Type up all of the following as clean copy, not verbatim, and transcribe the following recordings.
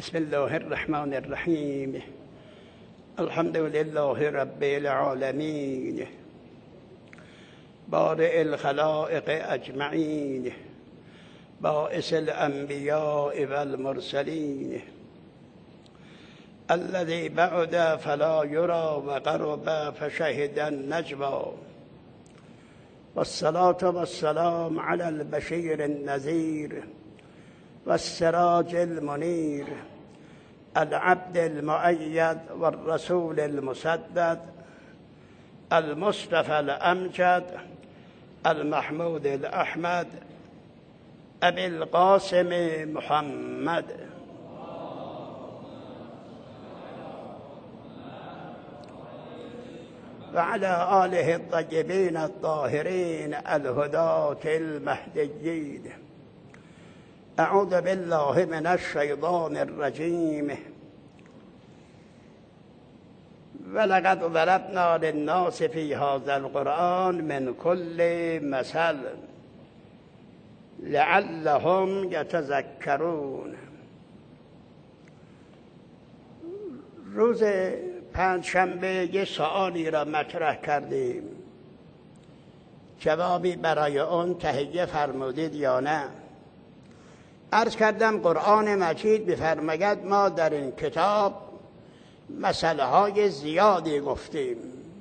بسم الله الرحمن الرحیم. الحمد لله رب العالمین، بارئ الخلائق اجمعین، باعث الانبیاء والمرسلین، الذي بعد فلا يرى وقرب فشهد النجوى، والصلاة والسلام على البشير النذير والسراج المنير، العبد المؤيد والرسول المسدد، المصطفى الأمجد، المحمود الأحمد، أبي القاسم محمد. وعلى آله الطيبين الطاهرين الهداة المهديين. أعوذ بالله من الشيطان الرجيم. ولقد ضربنا للناس في هذا القرآن من كل مثل لعلهم يتذكرون. روز پنجشنبه یه سوالی را مطرح کردیم، جوابی برای اون تهیه فرمودید یا نه؟ عرض کردم قرآن مجید بفرماید ما در این کتاب مسئله های زیادی گفتیم.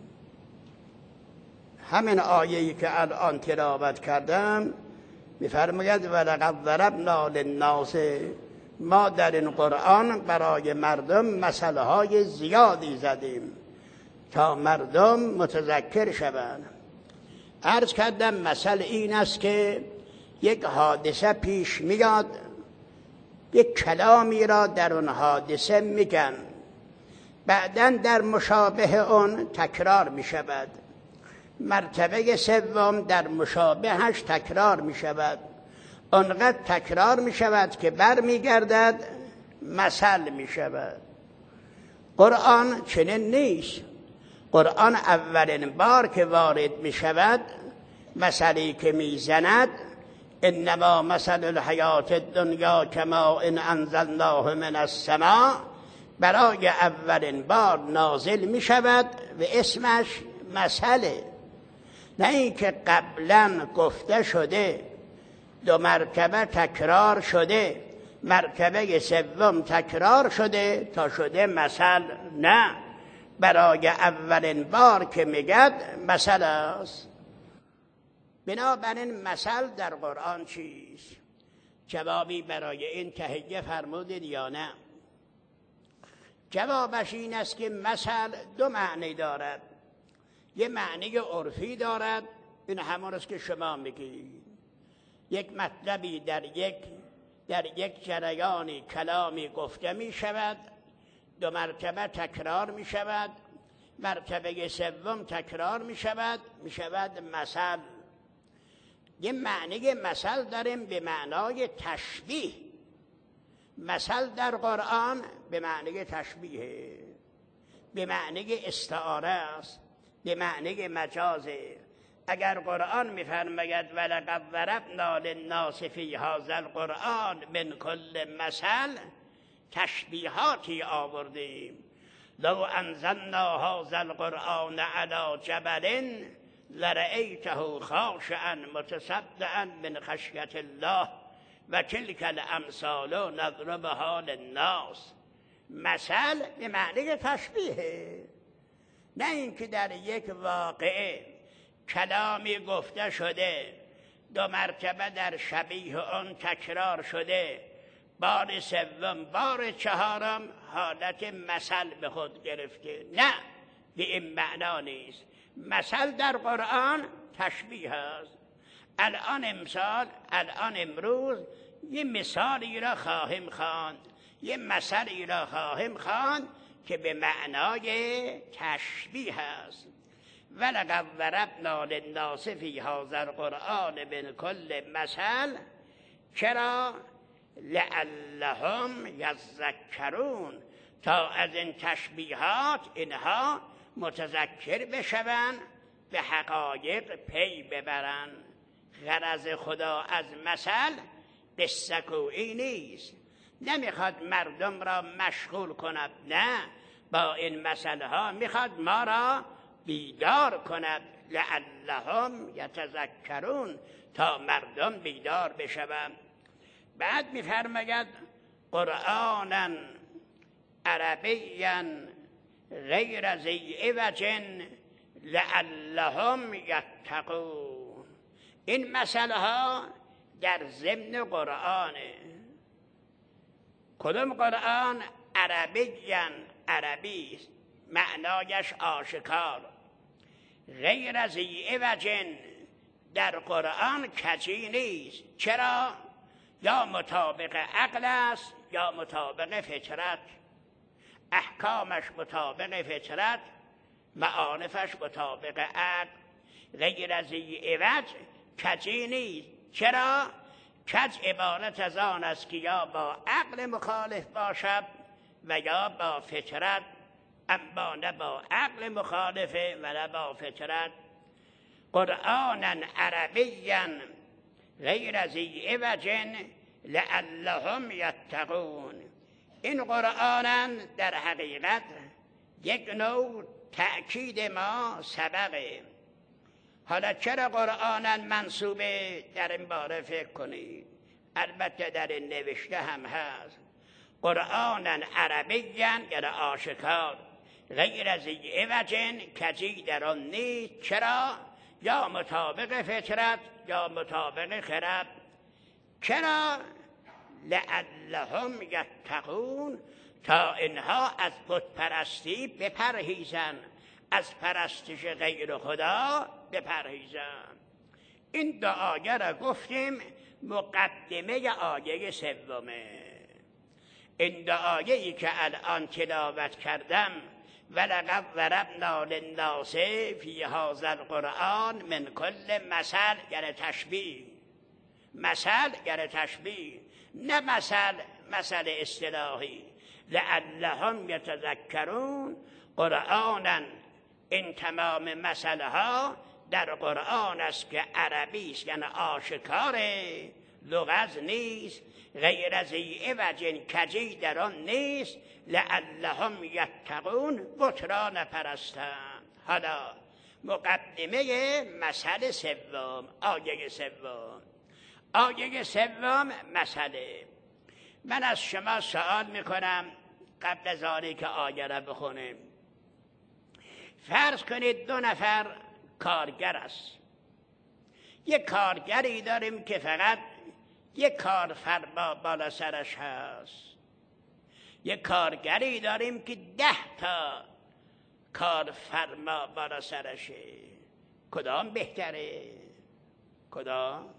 همین آیه‌ای که الان تلاوت کردم بفرماید ولقد ضربنا للناس، ما در این قرآن برای مردم مسئله های زیادی زدیم تا مردم متذکر شوند. عرض کردم مسئله این است که یک حادثه پیش میاد، یک کلامی را در اون حادثه میگن، بعداً در مشابه اون تکرار میشود، مرتبه سوم در مشابهش تکرار میشود، آنقدر تکرار میشود که برمیگردد مثل میشود. قرآن چنین نیست. قرآن اولین بار که وارد میشود مثلی که میزند انما مثل الحیات الدنیا کماء انزلناه من السماء، برای اولین بار نازل می شود و اسمش مثله، نه اینکه قبلا گفته شده، دو مرتبه تکرار شده، مرتبه سوم تکرار شده تا شده مثل. نه، برای اولین بار که میگد مثل است. بنابراین مثل در قرآن چیست؟ جوابی برای این تهیه فرمودید یا نه؟ جوابش این است که مثل دو معنی دارد. یه معنی عرفی دارد، این همون است که شما میگید. یک مطلبی در یک جریانی کلامی گفته می شود، دو مرتبه تکرار می شود، مرتبه سوم تکرار می شود مثل. یه معنی مثل داریم به معنای تشبیه. مثل در قرآن به معنی تشبیه، به معنی استعاره است، به معنی مجازه. اگر قرآن می‌فرماید ولقد ضربنا للناس فی هذا القرآن من کل مثل، تشبیهاتی آوردیم. لو انزلنا هذا القرآن علی جبل لرأیته خاشعا متصدعا من خشیة الله و تلک الامثال نضربها للناس. مثل به معنی تشبیه، نه اینکه در یک واقعه کلامی گفته شده، دو مرتبه در شبیه آن تکرار شده، بار سوم بار چهارم حالت مثل به خود گرفته. نه، به این معنا نیست. مثل در قرآن تشبیه است. الان امروز یه مثالی را خواهیم خواند، یه مثلی را خواهیم خواند که به معنای تشبیه است. ولقد ضربنا للناس فی هذا القرآن من کل مثل، چرا؟ لعلهم یذکرون، تا از این تشبیهات اینها متذکر بشوند، به حقایق پی ببرند. غرض خدا از مثل قصه گویی نیست. نمیخواد مردم را مشغول کند، نه، با این مسئله ها میخواد ما را بیدار کند. لعلهم یتذکرون، تا مردم بیدار بشوند. بعد میفرماید قرآنا عربیا غیر ذی عوج لعلهم یتقون. این مسئله ها در ضمن قرآنه. کدوم قرآن؟ عربیا، عربی است، معنایش آشکار. غیر ذی عوج، در قرآن کجی نیست. چرا؟ یا مطابق عقل است یا مطابق فطرت. احکامش مطابق فطرت، معارفش مطابق عقل. غیر ذی عوج کجی نیست. چرا؟ کج عبارت از آن است که یا با عقل مخالف باشد و یا با فطرت، اما نه با عقل مخالفه و نه با فطرت. قرآنا عربیا غیر ذی عوج لعلهم یتقون. این قرآن در حقیقت یک نوع تأکید ما سبقه. حالا چرا قرآن منصوبه؟ در این باره فکر کنید. البته در این نوشته هم هست قرآن عربیا، یعنی آشکار. غیر ذی عوج، کجی در آن نیست. چرا؟ یا مطابق فطرت یا مطابق خرد. چرا؟ لعلهم یتقون، تا اینها از بت پرستی بپرهیزن، از پرستش غیر خدا بپرهیزن. این دو آیه را گفتیم مقدمه آیه سومه. این دو آیه‌ای که الان تلاوت کردم، ولقد ضربنا للناس فی هذا القرآن من کل مثل، یعنی تشبیه. مثل یعنی تشبیه، نه مثل اصطلاحی. لعلهم یتذکرون، قرآنا، این تمام مسئله ها در قرآن است که عربی است، یعنی آشکاره، لغز نیست. غیر ذی عوج، کجی در آن نیست. لعلهم یتقون، بت را نپرستند. حالا مقدمه مسئله سوم، آیه سوم. آیه سوم مسئله. من از شما سوال میکنم قبل از آنی که آیه را بخونیم. فرض کنید دو نفر کارگر است. یک کارگری داریم که فقط یک کارفرما بالا سرش هست. یک کارگری داریم که 10 تا کارفرما بالا سرشه. کدام بهتره؟ کدام؟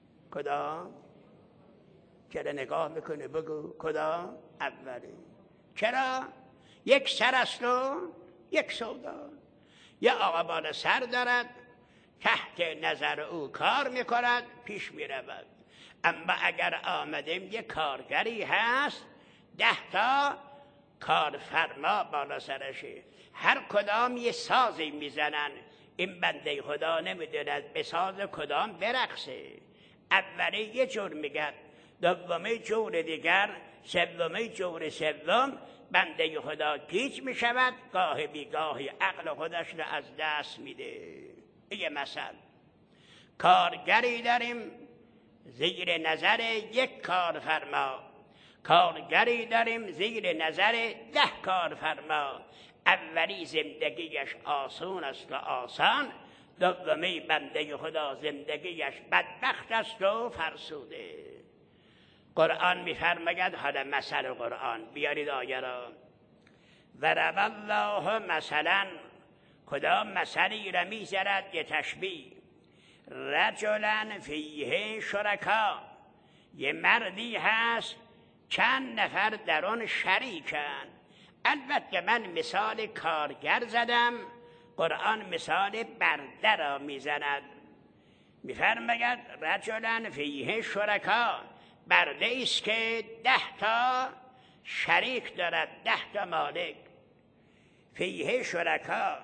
چرا نگاه میکنه؟ بگو کدام اوله؟ چرا؟ یک سر است و یک سودا. یه آقا بالا سر دارد، تحت نظر او کار میکند، پیش میرود. اما اگر آمدیم یک کارگری هست، 10 تا کارفرما بالا سرشه، هر کدام یه سازی میزنن. این بنده خدا نمیدوند به ساز کدام برقصه. اولی یه جور میگن، دومی جور دیگر، سومی جور سوم. بنده خدا گیج میشود، گاه بیگاهی عقل خودش رو از دست میده. یه مثل کارگری داریم زیر نظر یک کارفرما، کارگری داریم زیر نظر 10 کارفرما. اولی زندگیش آسون است و آسان، دومی بنده خدا زندگیش بدبخت است و فرسوده. قرآن میفرماید، حالا مثل قرآن بیارید آیه را. ضرب الله مثلا، خدا مثلی را میزند یه تشبیه. رجلا فیه شرکا، یه مردی هست چند نفر در آن شریکن. البته من مثال کارگر زدم، قرآن مثال برده را میزند. میفرماید رجلا فیه شرکا، برده است که 10 تا شریک دارد، 10 تا مالک. فیه شرکا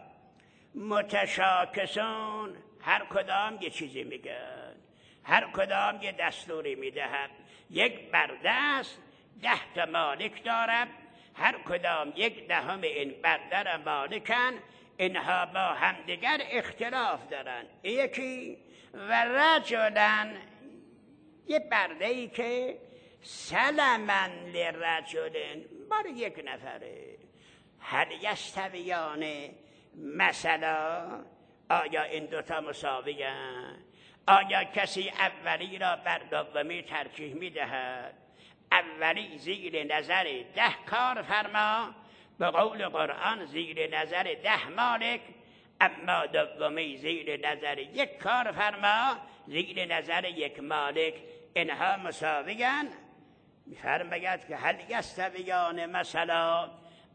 متشاکسون، هر کدام یه چیزی میگن، هر کدام یه دستوری میدهد. یک برده است 10 تا مالک دارد، هر کدام 1/10 این برده را مالکن. اینها با همدیگر اختلاف دارن. یکی و رجلن، یه برده ای که سلمن لرجلن، بار 1 نفره. هل یستویان، مثلا آیا این دوتا مساویان؟ آیا کسی اولی را بر دومی ترجیح میدهد؟ اولی زیر نظر 10 کارفرما، به قول قرآن زیر نظر 10 مالک، اما دومی زیر نظر 1 کارفرما، زیر نظر 1 مالک. اینها مساویان. می‌فرماید که هل یستویان مثلا،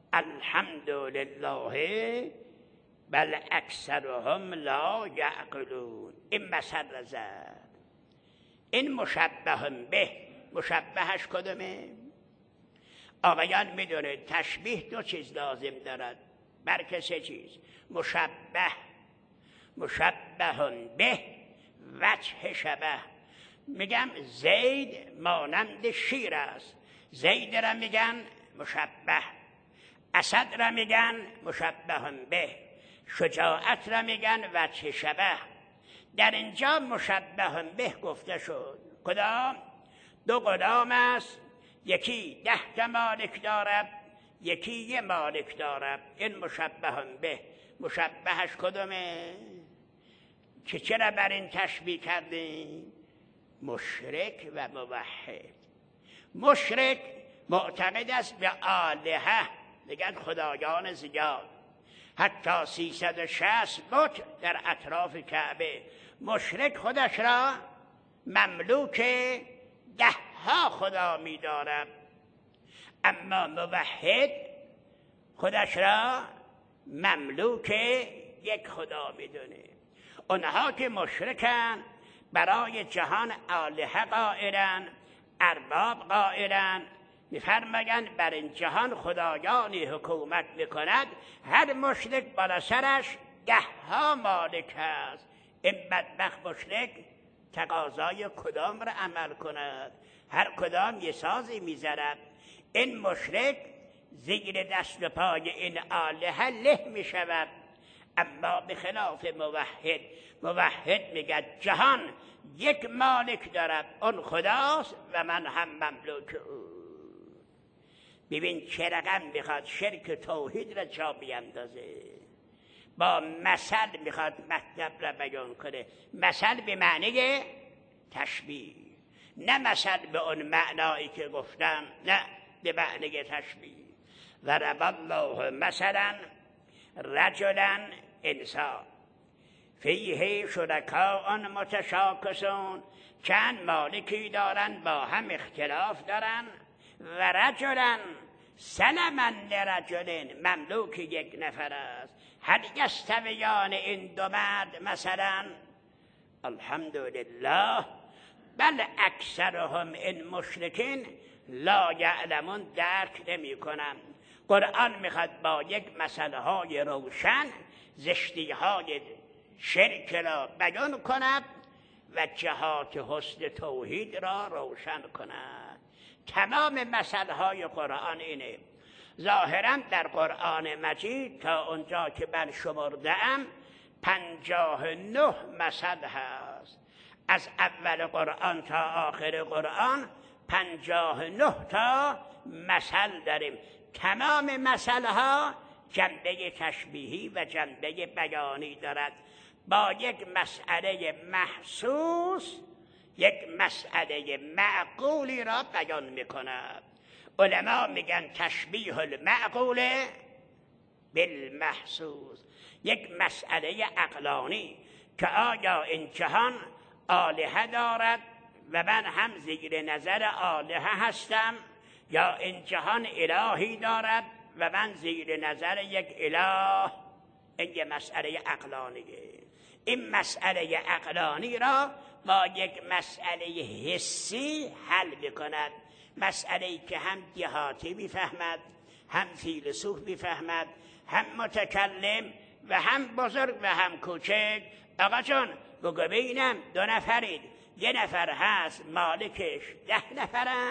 الحمدلله بل اکثرهم لا یعقلون. این مثل زد. این مشبه به، مشبهش کدومه؟ آقایان میدونه تشبیه 2 چیز لازم دارد، بلکه 3 چیز. مشبه به، وجه شبه. میگم زید مانند شیر است، زید را میگن مشبه، اسد را میگن مشبه به، شجاعت را میگن وجه شبه. در اینجا مشبه به گفته شد. کدام؟ 2 غلام است، یکی 10 تا مالک دارد، یکی 1 مالک دارد. این مشبه به. مشبهش کدومه؟ که چرا بر این تشبیه کردیم؟ مشرک و موحد. مشرک معتقد است به آلهه، میگن خدایان زیاد، حتی 360 بت در اطراف کعبه. مشرک خودش را مملوک 10 خدا می‌دارد، اما موحد خودش را مملوک 1 خدا می‌دونه. اونها که مشرکن برای جهان آلهه قائلن، ارباب قائلن. می‌فرمایند بر این جهان خدایانی حکومت می‌کند، هر مشرک بالا سرش 10 مالک است. این بدبخت مشرک تقاضای کدام را عمل کند؟ هر کدام یه سازی می‌زند. این مشرک زیر دست و پای این آلهه له می‌شود. اما به خلاف موحد، موحد میگه جهان 1 مالک دارد، اون خداست و من هم مملوک او. ببین چه رقم میخواد شرک توحید را جا بیندازه. با مثل میخواد مطلب را بیان کنه. مثل به معنی تشبیه، نه مثل به اون معنایی که گفتم، نه به معنی تشبیه. و ضرب الله مثلا رجلا انسان فیه شرکاء متشاکسون، چند مالکی دارن با هم اختلاف دارن. و رجلا سلما لرجل، مملوک 1 نفر است. هل یستویان این 2 مرد مثلا؟ الحمدلله بل اکثرهم این مشرکین لا یعلمون، درک نمی کنن. قرآن میخواد با 1 مسئله روشن زشتی‌های شرک را بیان کند و جهات حسن توحید را روشن کند. تمام مسئله قرآن اینه. ظاهراً در قرآن مجید تا اونجا که من شمرده‌ام 59 مثل هست. از اول قرآن تا آخر قرآن 59 تا مثل داریم. تمام مثلها جنبه تشبیهی و جنبه بیانی دارد. با 1 مسئله محسوس 1 مسئله معقولی را بیان می‌کند. علما میگن تشبیه المعقول بالمحسوس. 1 مسئله عقلانی که آیا این جهان آلهه دارد و من هم زیر نظر آلهه هستم، یا این جهان الهی دارد و من زیر نظر 1 اله. این 1 مسئله عقلانیه. این مسئله عقلانی را با 1 مسئله حسی حل می‌کند. مسئله‌ای که هم دهاتی می‌فهمد، هم فیلسوف می‌فهمد، هم متکلم و هم بزرگ و هم کوچک. آقا جان بگو ببینم 2 نفرید، 1 نفر هست مالکش 10 نفره،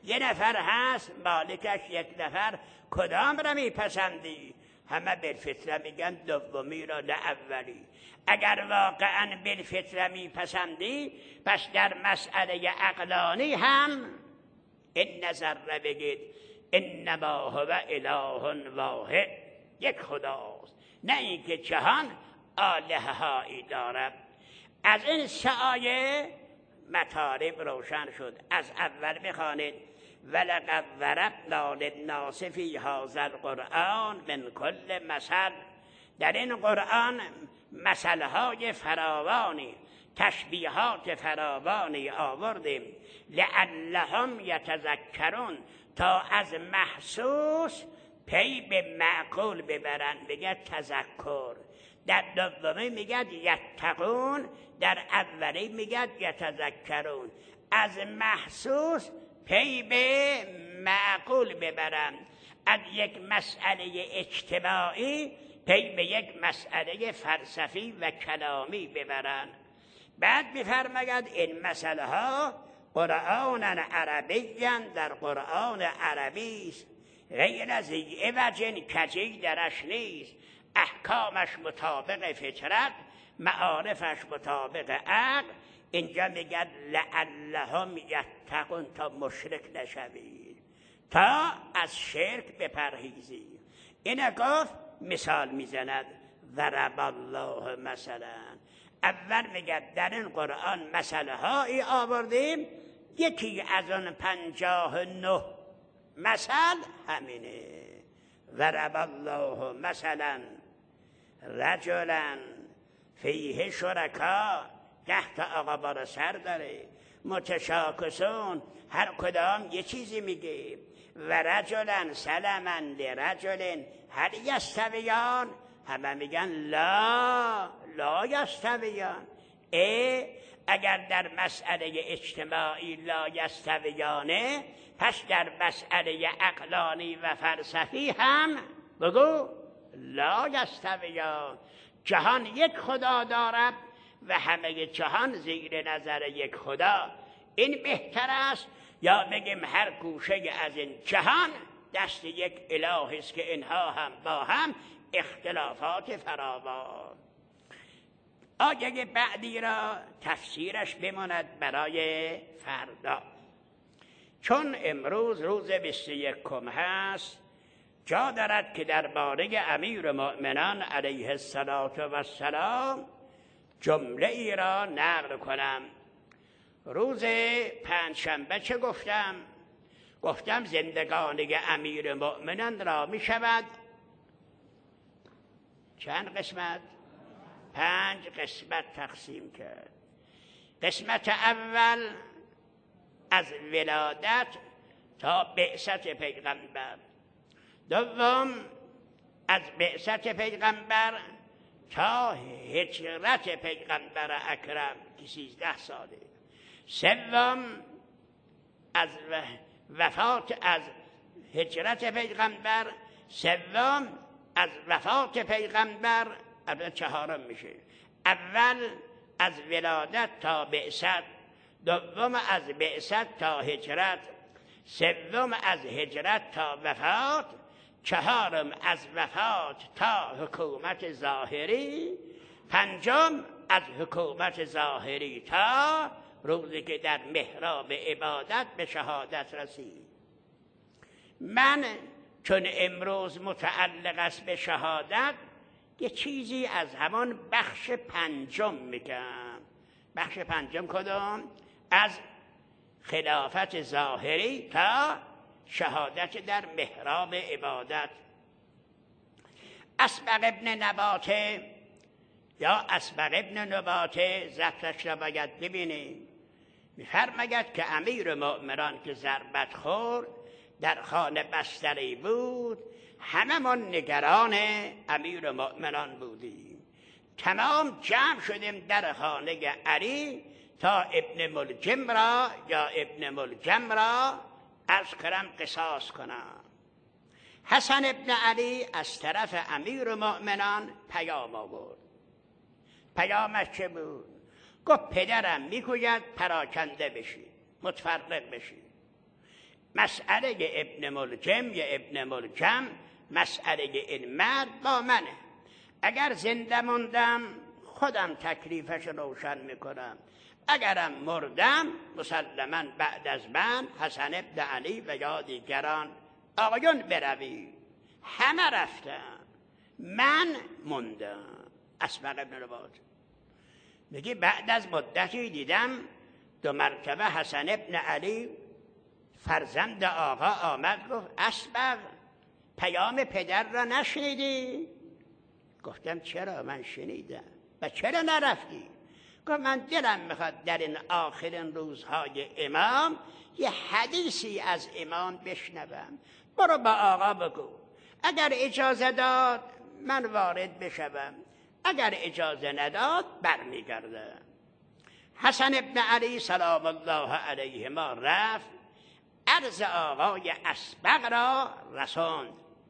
یه نفر هست مالکش یک نفر، کدام را میپسندی؟ همه بالفطره میگن دومی را نه اولی. اگر واقعا بالفطره میپسندی پس در مسئله عقلانی هم این نظر را بگید انما هو اله واحد، یک خداست، نه اینکه جهان آله هایی دارد. از این سه آیه مطالب روشن شد. از اول بخوانید ولقد ضربنا للناس فی هذا القرآن من کل مثل. در این قرآن مثلهای فراوانی، تشبیهات فراوانی آوردیم. لعلهم یتذکرون، تا از محسوس پی به معقول ببرند. بگه تذکر. در دومی میگه یتقون، در اولی میگه یتذکرون. از محسوس پی به معقول ببرند، از یک مسئله اجتماعی پی به یک مسئله فلسفی و کلامی ببرند. بعد میفرماید این مسئله ها قرآن عربی، در قرآن عربی است، غیر از عوج کجی درش نیست، احکامش مطابق فطرت، معارفش مطابق عقل. اینجا میگن لعلهم یتقون، تا مشرک نشوید، تا از شرک بپرهیزید. این گفت مثال میزند ضرب الله مثلا. اول میگه در این قرآن مسئله هایی آوردیم، یکی از اون 59 مثل همینه. ضرب الله مثلا رجلا فیه شرکا، 10 تا آقا بار سر داره، متشاکسون، هر کدام یه چیزی میگه. و رجلا سلما لرجل هل یستویان، همه میگن لا یستویان. اگر در مسئله اجتماعی لا یستویانه، پس در مسئله عقلانی و فلسفی هم بگو لا یستویان. جهان یک خدا دارد و همه جهان زیر نظر یک خدا. این بهتر است یا بگیم هر گوشه از این جهان دست یک اله است که اینها هم با هم اختلافات فراوان. آیه بعدی را تفسیرش بماند برای فردا، چون امروز روز 21 هست. جا دارد که درباره امیر المؤمنان علیه السلام جمله ای را نقل کنم. روز پنجشنبه چه گفتم؟ گفتم زندگانی امیر المؤمنان را می شود چند قسمت؟ 5 قسمت تقسیم کرد. قسمت اول از ولادت تا بعثت پیغمبر، دوم از بعثت پیغمبر تا هجرت پیغمبر اکرم که 13 ساله، سوم از وفات، از هجرت پیغمبر، سوم از وفات پیغمبر، البته چهارم میشه. اول از ولادت تا بعثت، دوم از بعثت تا هجرت، سوم از هجرت تا وفات، چهارم از وفات تا حکومت ظاهری، پنجم از حکومت ظاهری تا روزی که در محراب عبادت به شهادت رسید. من چون امروز متعلق است به شهادت، یه چیزی از همان بخش پنجم میگم. بخش پنجم کدام؟ از خلافت ظاهری تا شهادت در محراب عبادت. اسبق ابن نباته یا اسبق ابن نباته زفتش را باید ببینید. می‌فرماید که امیر المؤمنان که ضربت خورد در خانه بستری بود، همه من نگران امیر المؤمنان بودیم. تمام جمع شدیم در خانه علی تا ابن ملجم را یا ابن ملجم را از کرم قصاص کنم. حسن ابن علی از طرف امیر المؤمنان پیام آورد. پیامش چه بود؟ گفت پدرم میگوید پراکنده بشید، متفرق بشید. مسئله ابن ملکم یا ابن ملکم مسئله این مرد با منه. اگر زنده موندم خودم تکلیفش روشن میکنم، اگرم مردم مسلما بعد از من حسن ابن علی و یا دیگران آقایون بروی. همه رفتن، من موندم. اسبق ابن رباط میگه بعد از مدتی دیدم 2 مرتبه حسن ابن علی فرزند آقا آمد گفت اسبق پیام پدر را نشنیدی؟ گفتم چرا؟ من شنیدم. و چرا نرفتی؟ گفت من دلم میخواد در این آخرین روزهای امام یه حدیثی از امام بشنوم. برو با آقا بگو، اگر اجازه داد من وارد بشوم، اگر اجازه نداد برمیگردم. حسن ابن علی سلام الله علیهما رفت، عرض آقای اسبق را رساند.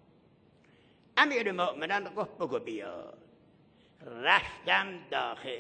امیر المؤمنین گفت بگو بیا. رفتم داخل،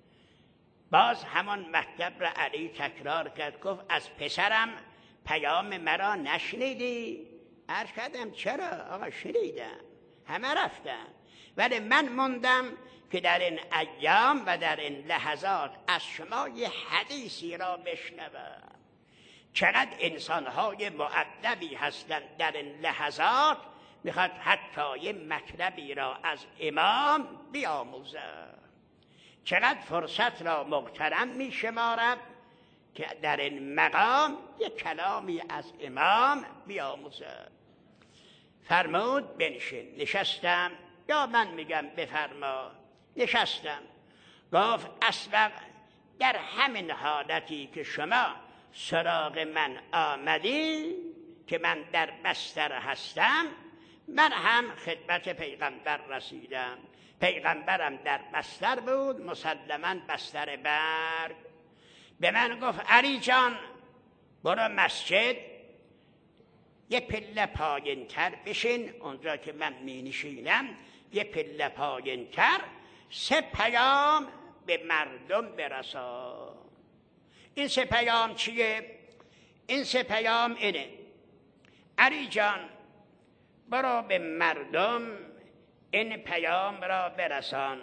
باز همان مطلب را علی تکرار کرد. گفت از پسرم پیام مرا نشنیدی؟ عرض کردم چرا؟ آقا شنیدم، همه رفتن، ولی من موندم که در این ایام و در این لحظات از شما یه حدیثی را بشنوم. چقدر انسان‌های مؤدبی هستند در این لحظات، میخواد حتی یه مطلبی را از امام بیاموزد. چقدر فرصت را محترم میشمارد که در این مقام یک کلامی از امام بیاموزد. فرمود بنشین. نشستم، یا من میگم بفرما. نشستم. گفت اسبق در همین حالتی که شما سراغ من آمدی که من در بستر هستم، من هم خدمت پیغمبر رسیدم. پیغمبرم در بستر بود، مسلماً بستر برگ. به من گفت علی جان برو مسجد، یه پله پایین تر بشین، اونجا که من می نشینم یه پله پایین تر 3 پیام به مردم برسا. این 3 پیام چیه؟ این 3 پیام اینه: علی جان برو به مردم این پیام را برسان.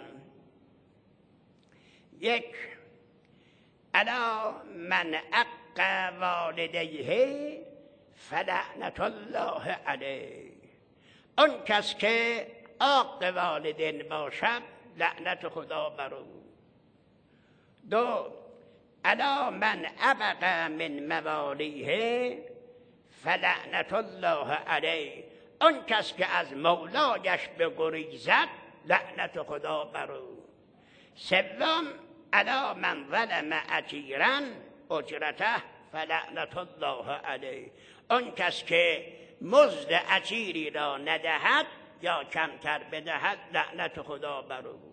1 الا من عق والدیه فلعنت الله علیه. اون کس که عاق والدین باشد لعنت خدا بر او. 2 الا من ابق من موالیه فلعنت الله علیه. اون کس که از مولایش بگریزد لعنت خدا بر او. 3 الا من ظلم اجیرا اجرته فلعنت الله علیه. اون کس که مزد اجیری را ندهد یا کمتر بدهد لعنت خدا بر او.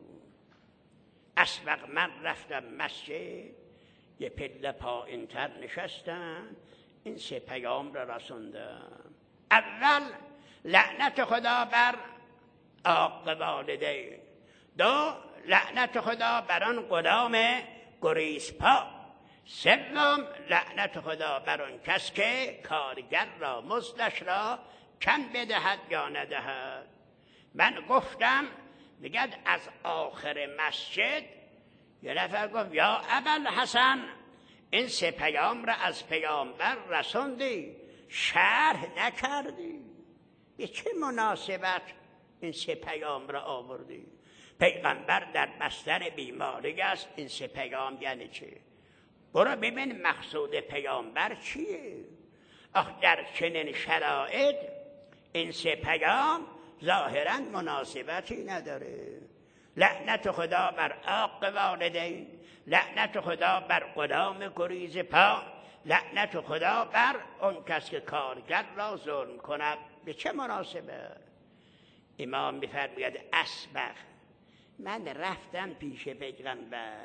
اسبق من رفتم مسجد، یه پله پایین‌تر نشستم، این 3 پیام را رسوندم. اول لعنت خدا بر عاق والدین. 2 لعنت خدا بر آن غلام گریزپا. 3 لعنت خدا بر آن کس که کارگر را مزدش را کم بدهد یا ندهد. من گفتم میگد از آخر مسجد یه نفر گفت یا ابوالحسن این 3 پیام را از پیامبر رسوندی، شرح نکردی، به چه مناسبت این 3 پیام را آوردی؟ پیغمبر در بستر بیماری است، این 3 پیام یعنی چه؟ برو ببین مقصود پیامبر چیه. در چنین شرایط این 3 پیام ظاهراً مناسبتی نداره. لعنت خدا بر عاق والدین، لعنت خدا بر غلام گریز پا، لعنت خدا بر اون کس که کارگر را ظلم کند. به چه مناسبه؟ امام می‌فرماید اسبق من رفتم پیش پیغمبر،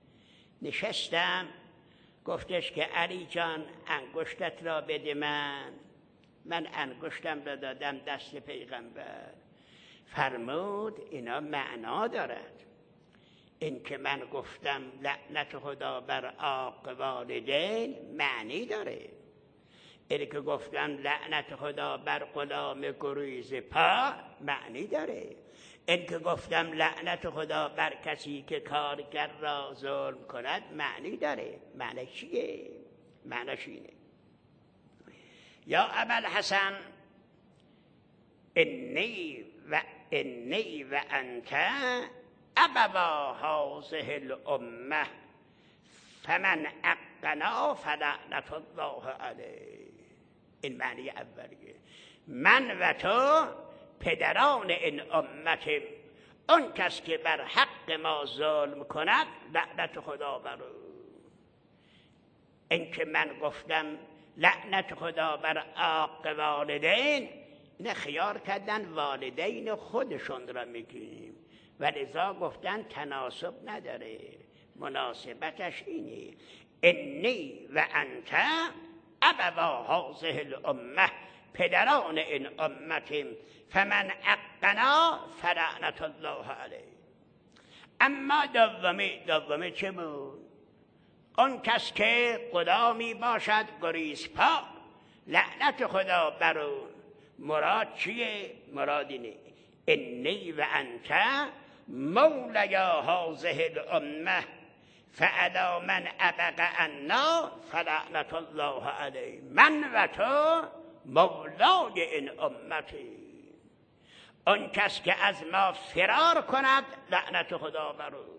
نشستم، گفتش که علی جان انگشتت را بده من انگشتم را دادم دست پیغمبر. فرمود اینا معنا دارد. این که من گفتم لعنت خدا بر عاق والدین معنی داره. اینی که گفتم لعنت خدا بر غلام گریز پا معنی داره. این که گفتم لعنت خدا بر کسی که کارگر را ظلم کند معنی داره. معنی چیه؟ معنیش اینه: یا ابوالحسن انی و انت ابوا هذه الامه فمن عقنا فلعنت الله علیه. این معنی اولیه. من و تو پدران این امتیم، اون کس که بر حق ما ظلم کند لعنت خدا بر او. این که من گفتم لعنت خدا بر عاق والدین، نه خیار کردن والدین خودشون را میگیم و لذا گفتن تناسب نداره، مناسبتش اینه: انی و انت ابوا هذه الامه، پدران این امتیم، فمن عقنا فلعنت الله علیه. اما دومی چه بود؟ اون کس که غلامی باشد گریزپا لعنت خدا بر او. مراد چیه؟ مراد اینه: انی و انت مولیا هذه الامه فعلی من ابق عنا فلعنت الله علیه. من و تو مولای این امتی، اون کس که از ما فرار کند لعنت خدا بر او.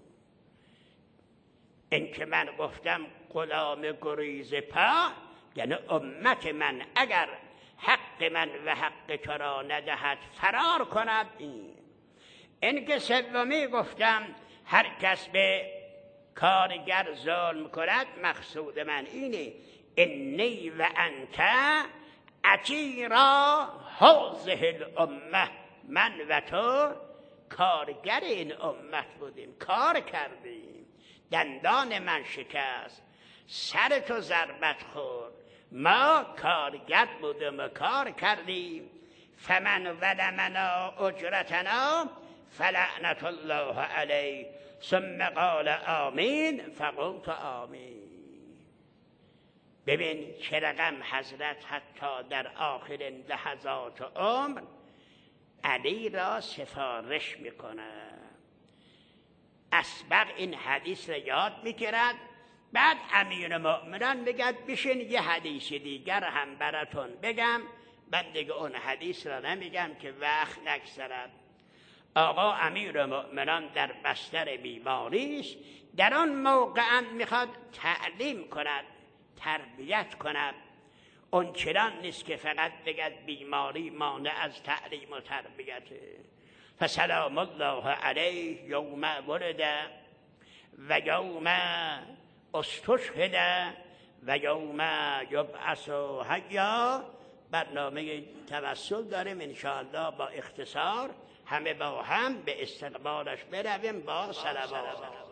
این که من گفتم غلام گریز پا یعنی امت من اگر حق من و حق تو را ندهد فرار کند. این که سومی گفتم هر کس به کارگر ظلم کند، مقصود من اینه: انی و انت عتیرا هذه الامه، من و تو کارگر این امت بودیم، کار کردیم، دندان من شکست، سر تو ضربت خورد، ما کارگر بودیم و کار کردیم. فمن ولمنا اجرتنا فلعنت الله علیه ثم قال آمین فقلت آمین. ببین چه رقم حضرت حتی در آخر لحظات عمر علی را سفارش میکنه. اسبق این حدیث را یاد میگیرد، بعد امیر مؤمنان میگد بشین یه حدیث دیگر هم براتون بگم. من دیگه اون حدیث را نمیگم که وقت نگذرد. آقا امیر مؤمنان در بستر بیماری است، در آن موقع میخواد تعلیم کند، تربیت کند. اون چنان نیست که فقط بگد بیماری مانع از تعلیم و تربیته. فسلام الله علیه یوم ولد و یوم استشهد و یوم یبعث حیا. برنامه توسل داریم انشاءالله با اختصار، همه با هم به استقبالش برویم با صلوات.